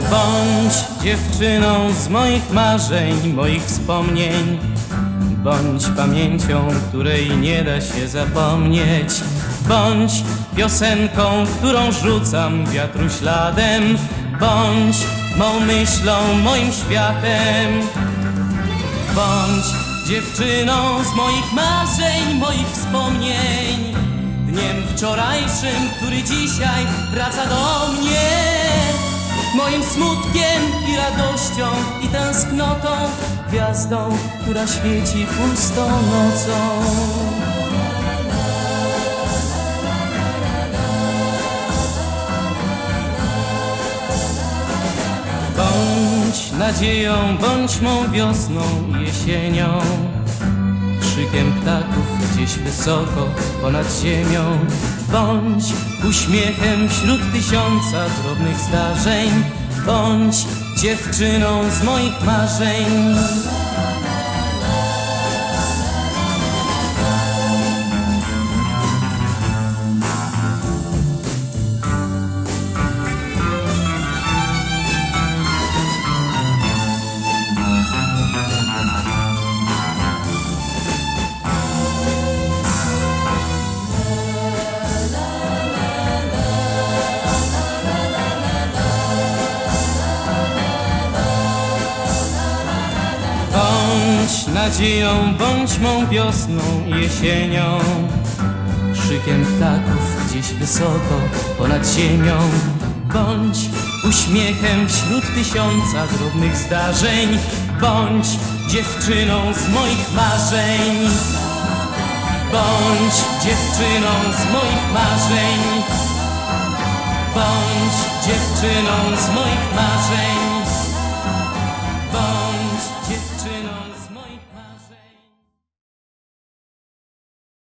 Bądź dziewczyną z moich marzeń, moich wspomnień. Bądź pamięcią, której nie da się zapomnieć. Bądź piosenką, którą rzucam wiatru śladem. Bądź mą myślą, moim światem. Bądź dziewczyną z moich marzeń, moich wspomnień. Dniem wczorajszym, który dzisiaj wraca do mnie. Moim smutkiem i radością i tęsknotą, gwiazdą, która świeci pustą nocą. Bądź nadzieją, bądź mą wiosną i jesienią. Krzykiem ptaków gdzieś wysoko ponad ziemią. Bądź uśmiechem wśród tysiąca drobnych zdarzeń. Bądź dziewczyną z moich marzeń. Bądź nadzieją, bądź mą wiosną i jesienią. Krzykiem ptaków gdzieś wysoko ponad ziemią. Bądź uśmiechem wśród tysiąca drobnych zdarzeń. Bądź dziewczyną z moich marzeń. Bądź dziewczyną z moich marzeń. Bądź dziewczyną z moich marzeń. Bądź dziewczyną z